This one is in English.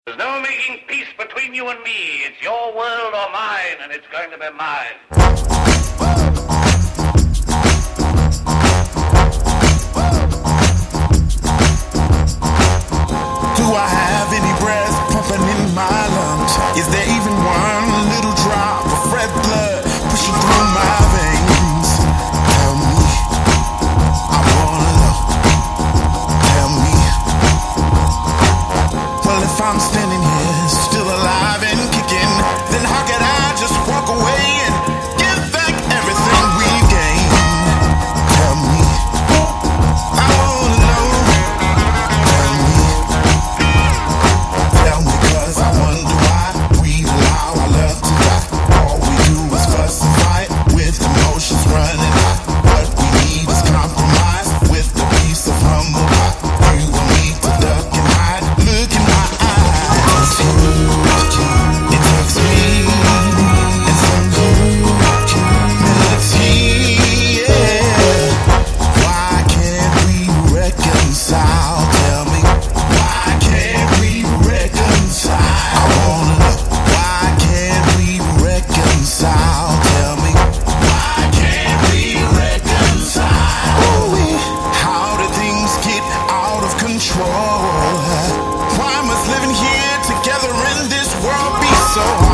There's no making peace between you and me. It's your world or mine, and it's going to be mine. Do I have any breath pumping in my lungs? Is there even one little drop of red blood pushing through my veins? Tell me, I wanna know. Tell me. Well, if I'm standing here still alive and kicking, then how could I just walk away and give back everything we've gained? Tell me, I wanna know. Tell me. Tell me, 'cause I wonder why we allow our love to die. All we do is fuss and fight with emotions running high. What we need is compromise with a piece of humble pie. You and me to duck and hide. Look in my eyes. It takes me and some humility. Yeah. Why can't we reconcile? Tell me, why can't we reconcile? I wanna know, why can't we reconcile? Tell me, why can't we reconcile? Oh, how do things get out of control? Why must living here together in this world be so hard?